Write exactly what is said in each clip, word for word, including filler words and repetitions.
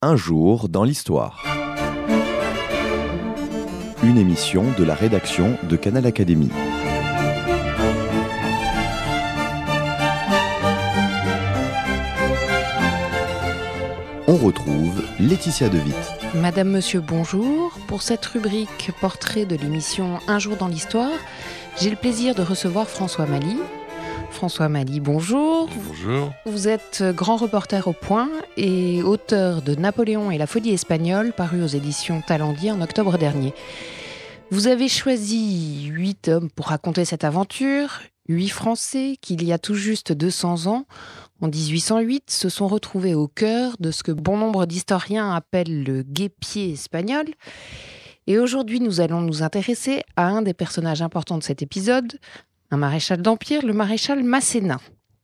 Un jour dans l'histoire. Une émission de la rédaction de Canal Académie. On retrouve Laetitia De Witt. Madame, Monsieur, bonjour. Pour cette rubrique portrait de l'émission Un jour dans l'histoire, j'ai le plaisir de recevoir François Mali. François Mali, bonjour. Bonjour. Vous êtes grand reporter au Point et auteur de Napoléon et la folie espagnole, paru aux éditions Talendier en octobre dernier. Vous avez choisi huit hommes pour raconter cette aventure, huit Français qui, il y a tout juste deux cents ans, en dix-huit cent huit, se sont retrouvés au cœur de ce que bon nombre d'historiens appellent le guêpier espagnol. Et aujourd'hui, nous allons nous intéresser à un des personnages importants de cet épisode, un maréchal d'Empire, le maréchal Masséna.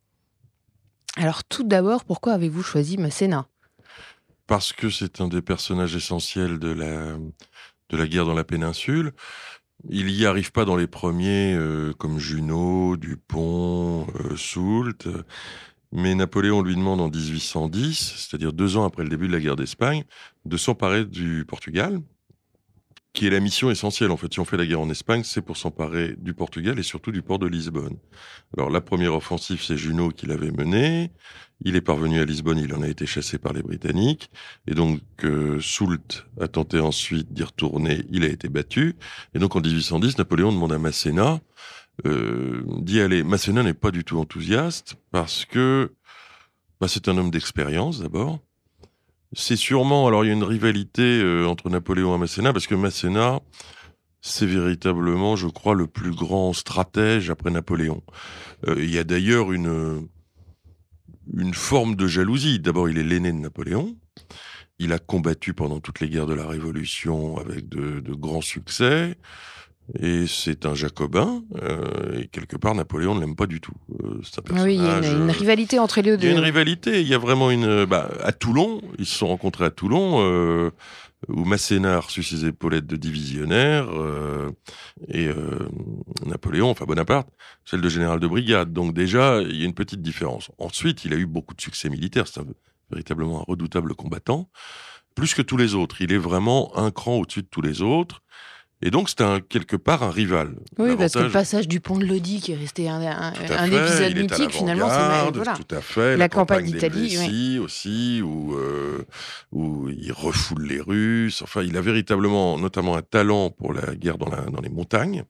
Alors tout d'abord, pourquoi avez-vous choisi Masséna ? Parce que c'est un des personnages essentiels de la, de la guerre dans la péninsule. Il n'y arrive pas dans les premiers, euh, comme Junot, Dupont, euh, Soult. Mais Napoléon lui demande en dix-huit cent dix, c'est-à-dire deux ans après le début de la guerre d'Espagne, de s'emparer du Portugal, qui est la mission essentielle. En fait, si on fait la guerre en Espagne, c'est pour s'emparer du Portugal et surtout du port de Lisbonne. Alors, la première offensive, c'est Junot qui l'avait menée. Il est parvenu à Lisbonne, il en a été chassé par les Britanniques. Et donc, euh, Soult a tenté ensuite d'y retourner, il a été battu. Et donc, en dix-huit cent dix, Napoléon demande à Masséna euh, d'y aller. Masséna n'est pas du tout enthousiaste parce que bah, c'est un homme d'expérience, d'abord. C'est sûrement, alors il y a une rivalité euh, entre Napoléon et Masséna, parce que Masséna, c'est véritablement, je crois, le plus grand stratège après Napoléon. Euh, il y a d'ailleurs une, une forme de jalousie. D'abord, il est l'aîné de Napoléon. Il a combattu pendant toutes les guerres de la Révolution avec de, de grands succès. Et c'est un jacobin, euh, et quelque part, Napoléon ne l'aime pas du tout. Euh, c'est un personnage, oui, il y a une, une euh, rivalité entre les deux. Il y a une rivalité, il y a vraiment une... Bah, à Toulon, ils se sont rencontrés à Toulon, euh, où Masséna a reçu ses épaulettes de divisionnaire, euh, et euh, Napoléon, enfin Bonaparte, celle de général de brigade. Donc déjà, il y a une petite différence. Ensuite, il a eu beaucoup de succès militaires, c'est un, véritablement un redoutable combattant. Plus que tous les autres, il est vraiment un cran au-dessus de tous les autres. Et donc, c'était un, quelque part un rival. Oui, L'avantage... parce que le passage du pont de Lodi, qui est resté un, un, un fait, épisode mythique, finalement, c'est... Voilà. Tout à fait. La, la campagne, campagne d'Italie, oui. aussi, où, euh, où il refoule les Russes. Enfin, il a véritablement, notamment, un talent pour la guerre dans, la, dans les montagnes.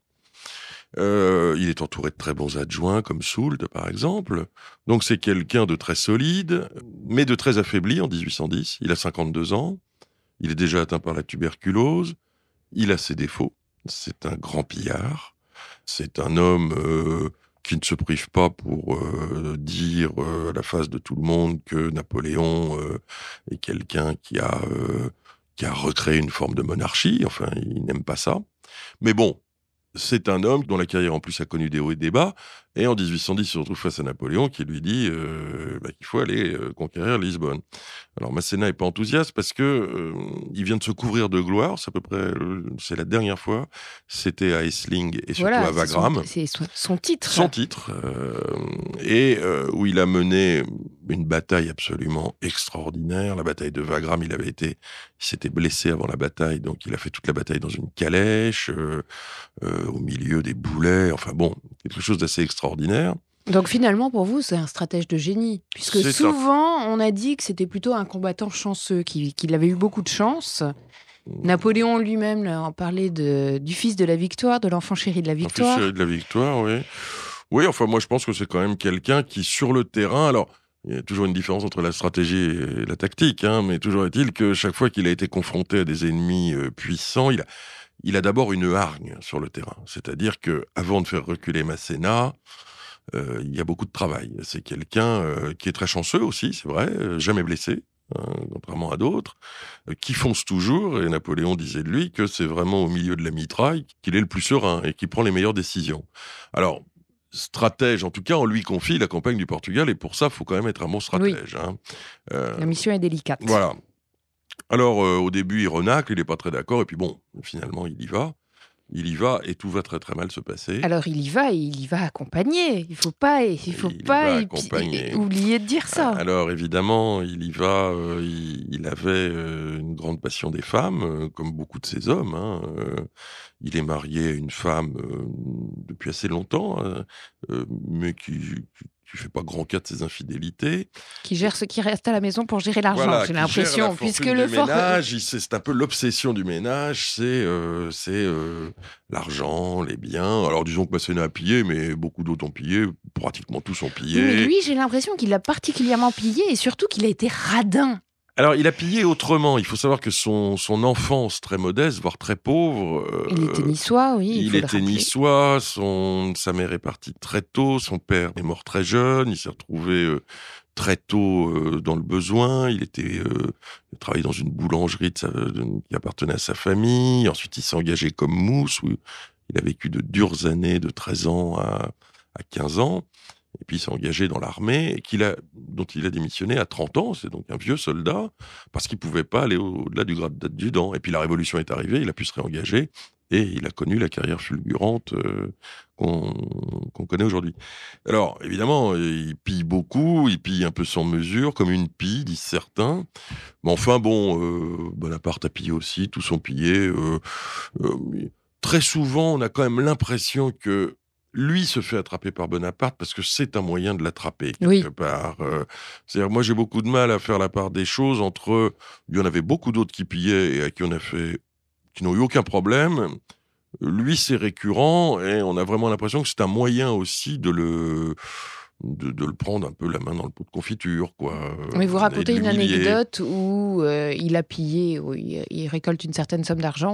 Euh, il est entouré de très bons adjoints, comme Soult, par exemple. Donc, c'est quelqu'un de très solide, mais de très affaibli en dix-huit cent dix. Il a cinquante-deux ans. Il est déjà atteint par la tuberculose. Il a ses défauts. C'est un grand pillard. C'est un homme euh, qui ne se prive pas pour euh, dire euh, à la face de tout le monde que Napoléon euh, est quelqu'un qui a, euh, qui a recréé une forme de monarchie. Enfin, il n'aime pas ça. Mais bon, c'est un homme dont la carrière en plus a connu des hauts et des bas. Et en dix-huit cent dix, il se retrouve face à Napoléon qui lui dit euh, bah, qu'il faut aller euh, conquérir Lisbonne. Alors Masséna n'est pas enthousiaste parce que euh, il vient de se couvrir de gloire. C'est à peu près, euh, c'est la dernière fois. C'était à Essling et surtout voilà, à Wagram. C'est son, c'est son titre. Son titre. Euh, et euh, où il a mené une bataille absolument extraordinaire. La bataille de Wagram, il avait été, il s'était blessé avant la bataille, donc il a fait toute la bataille dans une calèche, euh, euh, au milieu des boulets. Enfin bon, quelque chose d'assez extraordinaire. Donc finalement, pour vous, c'est un stratège de génie. Puisque c'est souvent, ça. On a dit que c'était plutôt un combattant chanceux, qu'il, qu'il avait eu beaucoup de chance. Napoléon lui-même en parlait de, du fils de la victoire, de l'enfant chéri de la victoire. L'enfant chéri de la victoire, oui. Oui, enfin moi je pense que c'est quand même quelqu'un qui, sur le terrain... alors il y a toujours une différence entre la stratégie et la tactique, hein, mais toujours est-il que chaque fois qu'il a été confronté à des ennemis euh, puissants, il a, il a d'abord une hargne sur le terrain. C'est-à-dire qu'avant de faire reculer Masséna, euh, il y a beaucoup de travail. C'est quelqu'un euh, qui est très chanceux aussi, c'est vrai, euh, jamais blessé, hein, contrairement à d'autres, euh, qui fonce toujours, et Napoléon disait de lui que c'est vraiment au milieu de la mitraille qu'il est le plus serein et qui prend les meilleures décisions. Alors, stratège, en tout cas, on lui confie la campagne du Portugal, et pour ça, il faut quand même être un bon stratège. Oui. Hein. Euh, la mission est délicate. Voilà. Alors, euh, au début, il renacle, il n'est pas très d'accord, et puis bon, finalement, il y va. il y va et tout va très très mal se passer. Alors il y va et il y va accompagné. Il faut pas, il faut Il pas va épi- accompagné. oublier de dire ça. Alors évidemment, il y va, euh, il, il avait euh, une grande passion des femmes, euh, comme beaucoup de ces hommes. Hein, euh, il est marié à une femme euh, depuis assez longtemps, hein, euh, mais qui qui fait pas grand cas de ses infidélités. Qui gère ce qui reste à la maison pour gérer l'argent, Voilà, j'ai qui gère l'impression, la puisque fortune le du fort. ménage, il- c'est c'est un peu l'obsession du ménage, c'est euh, c'est euh, l'argent, les biens. Alors disons que Masséna a pillé, mais beaucoup d'autres ont pillé, pratiquement tous ont pillé. Mais lui, j'ai l'impression qu'il a particulièrement pillé et surtout qu'il a été radin. Alors, il a pillé autrement. Il faut savoir que son, son enfance très modeste, voire très pauvre. euh, Il était niçois, oui. Il, il faut le était rappeler. niçois. Son, sa mère est partie très tôt. Son père est mort très jeune. Il s'est retrouvé euh, très tôt euh, dans le besoin. Il était, euh, il travaillait dans une boulangerie de sa- de- qui appartenait à sa famille. Ensuite, il s'est engagé comme mousse. Où il a vécu de dures années, de treize ans à, à quinze ans. Et puis il s'est engagé dans l'armée, et qu'il a, dont il a démissionné à trente ans, c'est donc un vieux soldat, parce qu'il ne pouvait pas aller au- au-delà du grade d'adjudant. Et puis la révolution est arrivée, il a pu se réengager, et il a connu la carrière fulgurante euh, qu'on qu'on connaît aujourd'hui. Alors, évidemment, il pille beaucoup, il pille un peu sans mesure, comme une pie, disent certains. Mais enfin, bon, euh, Bonaparte a pillé aussi, tous ont pillé. Euh, euh, très souvent, on a quand même l'impression que lui se fait attraper par Bonaparte parce que c'est un moyen de l'attraper, quelque Oui. part. Euh, c'est-à-dire, moi, j'ai beaucoup de mal à faire la part des choses entre... Il y en avait beaucoup d'autres qui pillaient et à qui on a fait... qui n'ont eu aucun problème. Lui, c'est récurrent et on a vraiment l'impression que c'est un moyen aussi de le... De, de le prendre un peu la main dans le pot de confiture, quoi. Mais vous et de racontez une l'humilier. anecdote où euh, il a pillé, où il, il récolte une certaine somme d'argent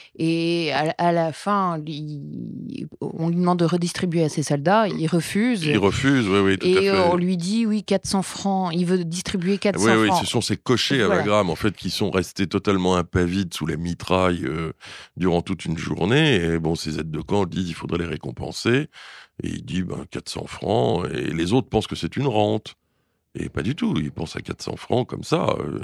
et à, à la fin, il- on lui demande de redistribuer à ses soldats, il refuse. Il refuse, oui, oui, tout à Et fait. euh, on lui dit, oui, quatre cents francs, il veut distribuer quatre cents Oui, oui, francs. ce sont ces cochers à Voilà. Wagram, en fait, qui sont restés totalement impavides sous la mitraille euh, durant toute une journée. Et bon, ces aides de camp disent qu'il faudrait les récompenser. Et il dit, ben, quatre cents francs. Et les autres pensent que c'est une rente. Et pas du tout. Ils pensent à quatre cents francs comme ça. euh,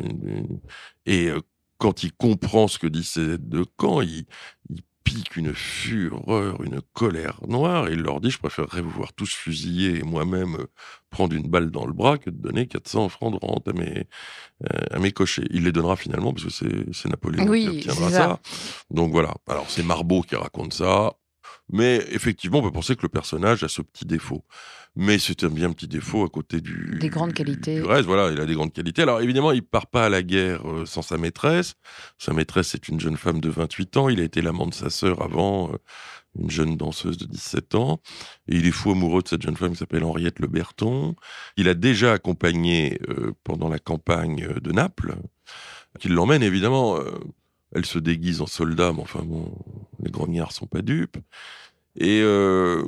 Et euh, quand il comprend ce que disent ces aides de camp, il, il pique une fureur, une colère noire. Et il leur dit, je préférerais vous voir tous fusillés et moi-même euh, prendre une balle dans le bras que de donner quatre cents francs de rente à mes, euh, à mes cochers. Il les donnera finalement parce que c'est, c'est Napoléon Oui, qui obtiendra c'est ça. ça. Donc voilà. Alors c'est Marbeau qui raconte ça. Mais effectivement, on peut penser que le personnage a ce petit défaut. Mais c'est un bien petit défaut à côté du, Des grandes qualités. du reste. Voilà, il a des grandes qualités. Alors évidemment, il part pas à la guerre euh, sans sa maîtresse. Sa maîtresse est une jeune femme de vingt-huit ans. Il a été l'amant de sa sœur avant, euh, une jeune danseuse de dix-sept ans. Et il est fou amoureux de cette jeune femme qui s'appelle Henriette Le Berton. Il a déjà accompagné euh, pendant la campagne de Naples, qui l'emmène évidemment... euh, elle se déguise en soldat, mais enfin bon, les grognards sont pas dupes. Et euh,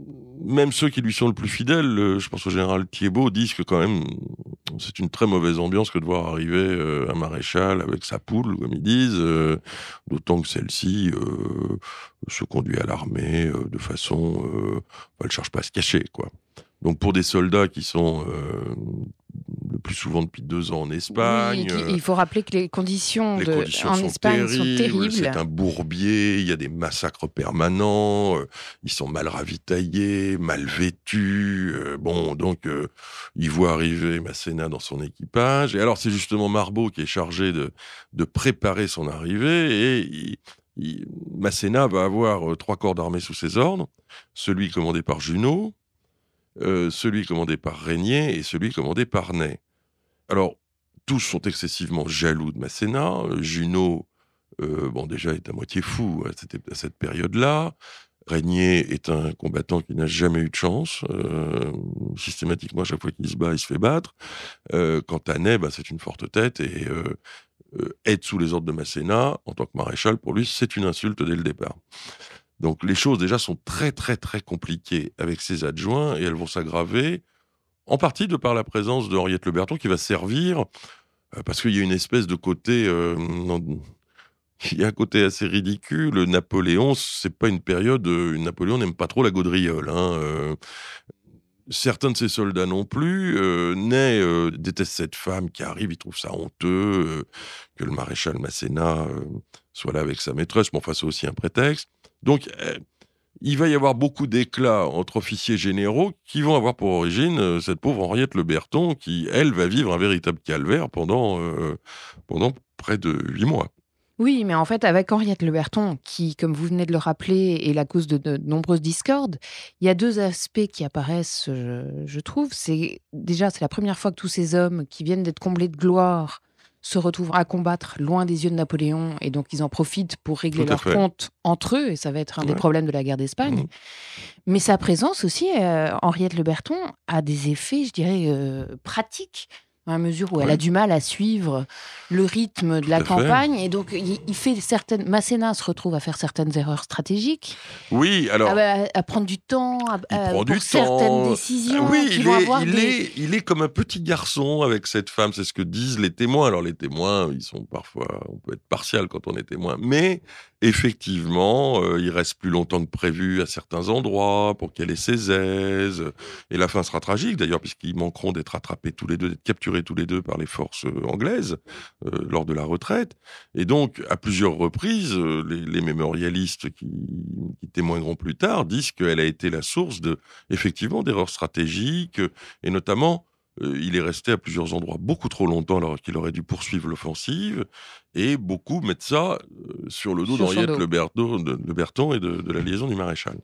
même ceux qui lui sont le plus fidèles, euh, je pense au général Thiébaut, disent que quand même c'est une très mauvaise ambiance que de voir arriver euh, un maréchal avec sa poule, comme ils disent, euh, d'autant que celle-ci euh, se conduit à l'armée euh, de façon... Euh, elle cherche pas à se cacher, quoi. Donc pour des soldats qui sont euh, le plus souvent depuis deux ans en Espagne... Oui, il faut rappeler que les conditions, Les de, conditions en sont Espagne terribles, sont terribles. c'est un bourbier, il y a des massacres permanents, euh, ils sont mal ravitaillés, mal vêtus. Euh, bon, donc euh, il voit arriver Masséna dans son équipage. Et alors c'est justement Marbeau qui est chargé de, de préparer son arrivée. Et il, il, Masséna va avoir euh, trois corps d'armée sous ses ordres, celui commandé par Junot, euh, celui commandé par Régnier et celui commandé par Ney. Alors, tous sont excessivement jaloux de Masséna. Junot, euh, bon, déjà, est à moitié fou à cette, à cette période-là. Régnier est un combattant qui n'a jamais eu de chance. Euh, systématiquement, à chaque fois qu'il se bat, il se fait battre. Euh, quant à Ney, bah, c'est une forte tête et euh, euh, être sous les ordres de Masséna, en tant que maréchal, pour lui, c'est une insulte dès le départ. Donc, les choses, déjà, sont très, très, très compliquées avec ses adjoints et elles vont s'aggraver, en partie de par la présence de Henriette Le Berton, qui va servir, euh, parce qu'il y a une espèce de côté... Euh, non, il y a un côté assez ridicule. Napoléon, c'est pas une période... Euh, Napoléon n'aime pas trop la gaudriole. Hein, euh, certains de ses soldats non plus. Euh, Ney euh, déteste cette femme qui arrive, il trouve ça honteux, euh, que le maréchal Masséna euh, soit là avec sa maîtresse. Mais enfin, c'est aussi un prétexte. Donc, euh, il va y avoir beaucoup d'éclats entre officiers généraux qui vont avoir pour origine euh, cette pauvre Henriette Le Berton qui, elle, va vivre un véritable calvaire pendant, euh, pendant près de huit mois. Oui, mais en fait, avec Henriette Le Berton, qui, comme vous venez de le rappeler, est la cause de, de nombreuses discordes, il y a deux aspects qui apparaissent, je, je trouve. C'est déjà, c'est la première fois que tous ces hommes qui viennent d'être comblés de gloire se retrouvent à combattre loin des yeux de Napoléon, et donc ils en profitent pour régler Tout à leurs fait. comptes entre eux, et ça va être un des Ouais. problèmes de la guerre d'Espagne. Mmh. Mais sa présence aussi, euh, Henriette Le Berton, a des effets, je dirais, euh, pratiques, dans la mesure où elle Ouais. a du mal à suivre le rythme de Tout la à fait. campagne. Et donc, il, il fait certaines... Masséna se retrouve à faire certaines erreurs stratégiques, Oui, alors... à, à- à prendre du temps, à- Il à- prend pour du certaines temps. décisions Ah oui, qui il vont est, avoir il, des... est, il est comme un petit garçon avec cette femme, c'est ce que disent les témoins. Alors les témoins, ils sont parfois, on peut être partial quand on est témoin, mais effectivement, euh, il reste plus longtemps que prévu à certains endroits pour qu'elle ait ses aises. Et la fin sera tragique d'ailleurs, puisqu'ils manqueront d'être attrapés tous les deux, d'être capturés tous les deux par les forces euh, anglaises euh, lors de la retraite. Et donc, à plusieurs reprises, euh, les, les mémorialistes qui, qui témoigneront plus tard disent qu'elle a été la source de, effectivement, d'erreurs stratégiques, euh, et notamment, euh, il est resté à plusieurs endroits beaucoup trop longtemps alors qu'il aurait dû poursuivre l'offensive, et beaucoup mettent ça euh, sur le dos Sur son d'Henriette dos. Le Berton, de, Le Berton et de, de la liaison du maréchal.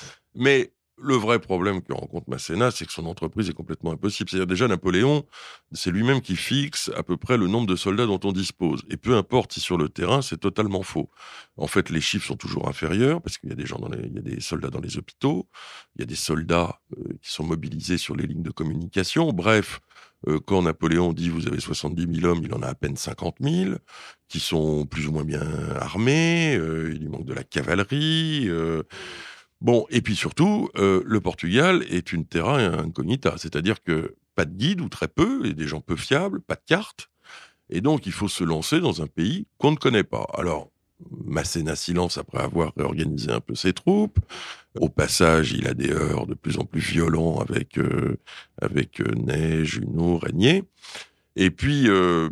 Mais le vrai problème que rencontre Masséna, c'est que son entreprise est complètement impossible. C'est-à-dire déjà Napoléon, c'est lui-même qui fixe à peu près le nombre de soldats dont on dispose. Et peu importe si sur le terrain, c'est totalement faux. En fait, les chiffres sont toujours inférieurs parce qu'il y a des gens dans les, il y a des soldats dans les hôpitaux, il y a des soldats euh, qui sont mobilisés sur les lignes de communication. Bref, euh, quand Napoléon dit vous avez soixante-dix mille hommes, il en a à peine cinquante mille qui sont plus ou moins bien armés. Euh, il lui manque de la cavalerie. Euh, Bon, et puis surtout, euh, le Portugal est une terra incognita, c'est-à-dire que pas de guide ou très peu, et des gens peu fiables, pas de carte, et donc il faut se lancer dans un pays qu'on ne connaît pas. Alors, Masséna s'y lance après avoir réorganisé un peu ses troupes. Au passage, il a des heurts de plus en plus violents avec, euh, avec euh, Ney, Junot, Régnier. Et puis, euh,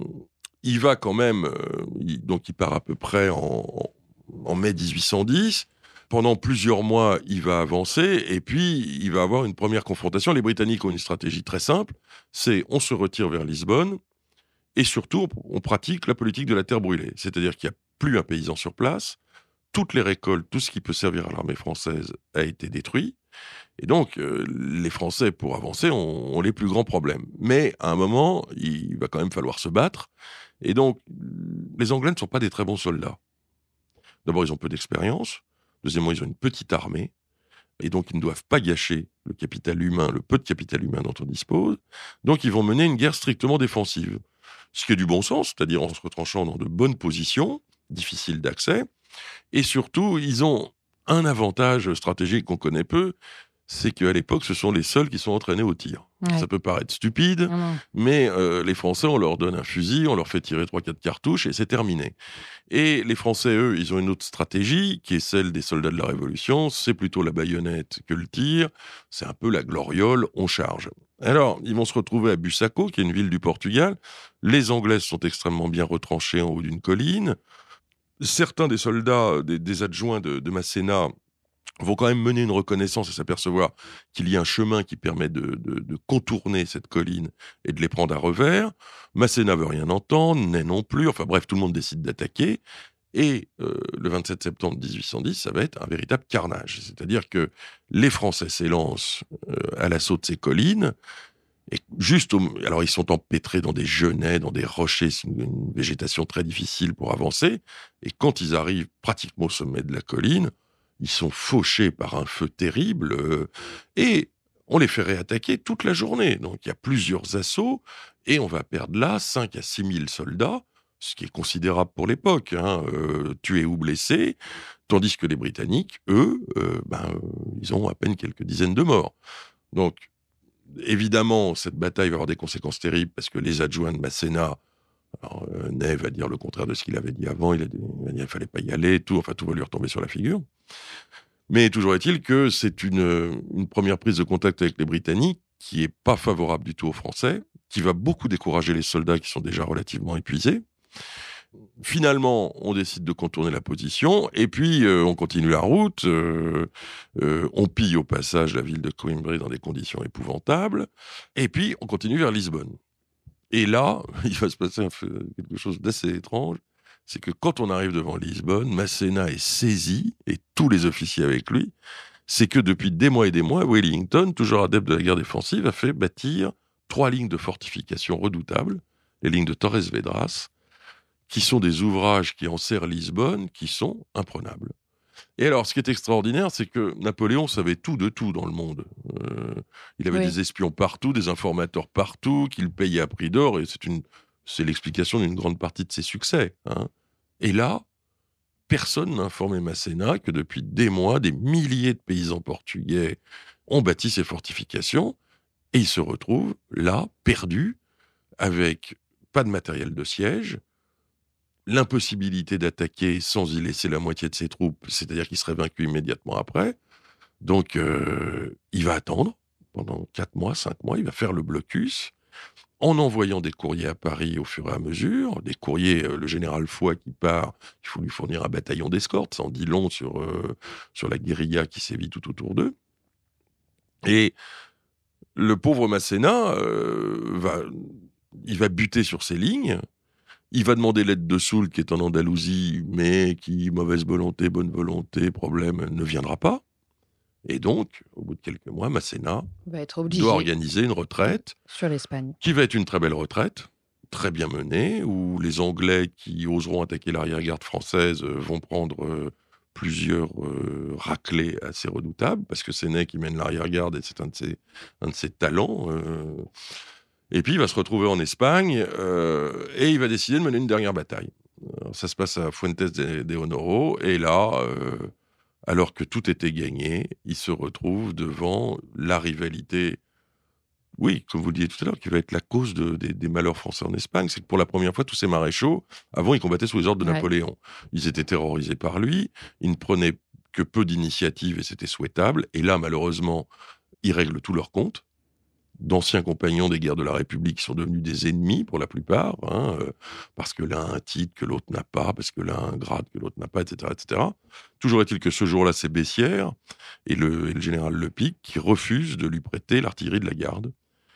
il va quand même, euh, il, donc il part à peu près en, en mai dix-huit cent dix. Pendant plusieurs mois, il va avancer et puis il va avoir une première confrontation. Les Britanniques ont une stratégie très simple, c'est on se retire vers Lisbonne et surtout on pratique la politique de la terre brûlée. C'est-à-dire qu'il n'y a plus un paysan sur place, toutes les récoltes, tout ce qui peut servir à l'armée française a été détruit. Et donc, euh, les Français, pour avancer, ont, ont les plus grands problèmes. Mais à un moment, il va quand même falloir se battre. Et donc, les Anglais ne sont pas des très bons soldats. D'abord, ils ont peu d'expérience. Deuxièmement, ils ont une petite armée. Et donc, ils ne doivent pas gâcher le capital humain, le peu de capital humain dont on dispose. Donc, ils vont mener une guerre strictement défensive. Ce qui est du bon sens, c'est-à-dire en se retranchant dans de bonnes positions, difficiles d'accès. Et surtout, ils ont un avantage stratégique qu'on connaît peu, c'est qu'à l'époque, ce sont les seuls qui sont entraînés au tir. Ouais. Ça peut paraître stupide, Mmh. mais euh, les Français, on leur donne un fusil, on leur fait tirer trois quatre cartouches et c'est terminé. Et les Français, eux, ils ont une autre stratégie qui est celle des soldats de la Révolution. C'est plutôt la baïonnette que le tir. C'est un peu la gloriole, on charge. Alors, ils vont se retrouver à Busaco, qui est une ville du Portugal. Les Anglais sont extrêmement bien retranchés en haut d'une colline. Certains des soldats, des, des adjoints de, de Masséna, vont quand même mener une reconnaissance et s'apercevoir qu'il y a un chemin qui permet de, de, de contourner cette colline et de les prendre à revers. Masséna veut rien entendre, Ney non plus. Enfin bref, tout le monde décide d'attaquer. Et euh, le vingt-sept septembre dix-huit cent dix, ça va être un véritable carnage. C'est-à-dire que les Français s'élancent euh, à l'assaut de ces collines. Et juste au... Alors, ils sont empêtrés dans des genêts, dans des rochers, c'est une, une végétation très difficile pour avancer. Et quand ils arrivent pratiquement au sommet de la colline, ils sont fauchés par un feu terrible euh, et on les fait réattaquer toute la journée. Donc, il y a plusieurs assauts et on va perdre là cinq à six mille soldats, ce qui est considérable pour l'époque, hein, euh, tués ou blessés, tandis que les Britanniques, eux, euh, ben, euh, ils ont à peine quelques dizaines de morts. Donc, évidemment, cette bataille va avoir des conséquences terribles parce que les adjoints de Masséna, alors, euh, Ney va dire le contraire de ce qu'il avait dit avant, il a dit qu'il ne fallait pas y aller, tout, enfin tout va lui retomber sur la figure. Mais toujours est-il que c'est une, une première prise de contact avec les Britanniques qui n'est pas favorable du tout aux Français, qui va beaucoup décourager les soldats qui sont déjà relativement épuisés. Finalement, on décide de contourner la position, et puis euh, on continue la route, euh, euh, on pille au passage la ville de Coimbra dans des conditions épouvantables, et puis on continue vers Lisbonne. Et là, il va se passer un peu, quelque chose d'assez étrange, c'est que quand on arrive devant Lisbonne, Masséna est saisi, et tous les officiers avec lui, c'est que depuis des mois et des mois, Wellington, toujours adepte de la guerre défensive, a fait bâtir trois lignes de fortifications redoutables, les lignes de Torres Vedras, qui sont des ouvrages qui enserrent Lisbonne, qui sont imprenables. Et alors, ce qui est extraordinaire, c'est que Napoléon savait tout de tout dans le monde. Euh, il avait oui. des espions partout, des informateurs partout, qu'il payait à prix d'or, et c'est, une, c'est l'explication d'une grande partie de ses succès. Hein. Et là, personne n'a informé Masséna que depuis des mois, des milliers de paysans portugais ont bâti ces fortifications, et il se retrouve là, perdu, avec pas de matériel de siège, l'impossibilité d'attaquer sans y laisser la moitié de ses troupes, c'est-à-dire qu'il serait vaincu immédiatement après. Donc, euh, il va attendre pendant quatre mois, cinq mois, il va faire le blocus, en envoyant des courriers à Paris au fur et à mesure, des courriers, euh, le général Foy qui part, il faut lui fournir un bataillon d'escorte, ça en dit long sur, euh, sur la guérilla qui sévit tout autour d'eux. Et le pauvre Masséna, euh, va, il va buter sur ses lignes. Il va demander l'aide de Soult, qui est en Andalousie, mais qui, mauvaise volonté, bonne volonté, problème, ne viendra pas. Et donc, au bout de quelques mois, Masséna va être obligé doit organiser une retraite sur l'Espagne, qui va être une très belle retraite, très bien menée, où les Anglais qui oseront attaquer l'arrière-garde française vont prendre euh, plusieurs euh, raclées assez redoutables, parce que c'est Ney qui mène l'arrière-garde et c'est un de ses, un de ses talents. Euh, Et puis, il va se retrouver en Espagne euh, et il va décider de mener une dernière bataille. Alors, ça se passe à Fuentes de, de Honoro. Et là, euh, alors que tout était gagné, il se retrouve devant la rivalité, oui, comme vous le disiez tout à l'heure, qui va être la cause de, des, des malheurs français en Espagne. C'est que pour la première fois, tous ces maréchaux, avant, ils combattaient sous les ordres de ouais. Napoléon. Ils étaient terrorisés par lui. Ils ne prenaient que peu d'initiatives et c'était souhaitable. Et là, malheureusement, ils règlent tous leurs comptes. D'anciens compagnons des guerres de la République qui sont devenus des ennemis pour la plupart, hein, euh, parce que l'un a un titre que l'autre n'a pas, parce que l'un a un grade que l'autre n'a pas, et cetera, et cetera. Toujours est-il que ce jour-là, c'est Bessières et le, et le général Lepic qui refuse de lui prêter l'artillerie de la garde.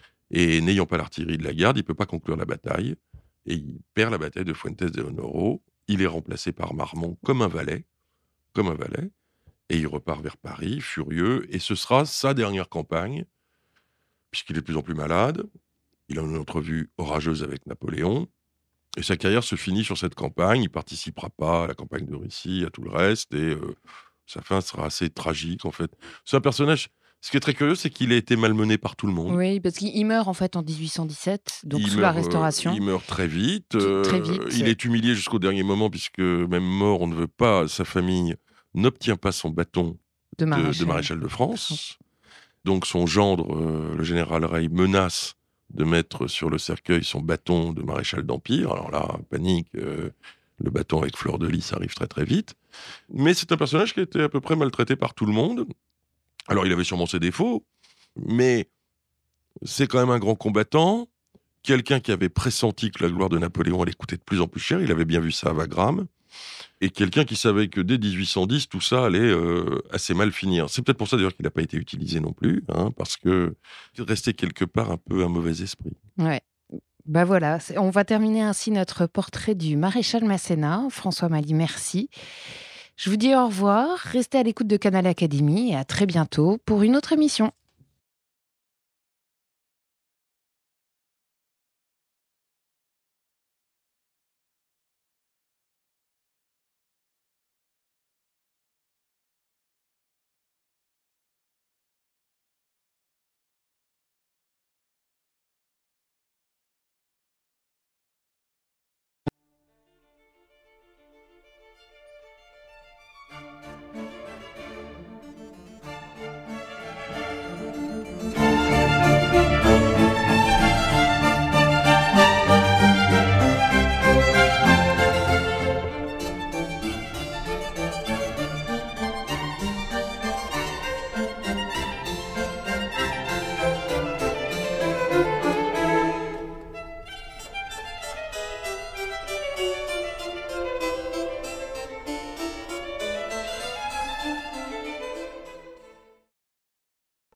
Et n'ayant pas l'artillerie de la garde, il ne peut pas conclure la bataille. Et il perd la bataille de Fuentes de Honoro. Il est remplacé par Marmont comme un valet, comme un valet, et il repart vers Paris, furieux. Et ce sera sa dernière campagne, puisqu'il est de plus en plus malade, il a une entrevue orageuse avec Napoléon, et sa carrière se finit sur cette campagne. Il ne participera pas à la campagne de Russie, à tout le reste, et euh, sa fin sera assez tragique, en fait. C'est un personnage... Ce qui est très curieux, c'est qu'il a été malmené par tout le monde. Oui, parce qu'il meurt, en fait, en dix-huit cent dix-sept, donc il sous meurt, la Restauration. Euh, il meurt très vite. Euh, très vite. Il est humilié jusqu'au dernier moment, puisque même mort, on ne veut pas, sa famille n'obtient pas son bâton de maréchal de, de, maréchal de France. Donc son gendre, euh, le général Rey, menace de mettre sur le cercueil son bâton de maréchal d'Empire. Alors là, panique, euh, le bâton avec fleur de lys arrive très très vite. Mais c'est un personnage qui a été à peu près maltraité par tout le monde. Alors il avait sûrement ses défauts, mais c'est quand même un grand combattant, quelqu'un qui avait pressenti que la gloire de Napoléon allait coûter de plus en plus cher, il avait bien vu ça à Wagram, et quelqu'un qui savait que dès dix-huit cent dix, tout ça allait euh, assez mal finir. C'est peut-être pour ça d'ailleurs qu'il n'a pas été utilisé non plus, hein, parce qu'il restait quelque part un peu un mauvais esprit. Ouais. Bah voilà, on va terminer ainsi notre portrait du maréchal Masséna. François Maly, merci. Je vous dis au revoir, restez à l'écoute de Canal Académie et à très bientôt pour une autre émission.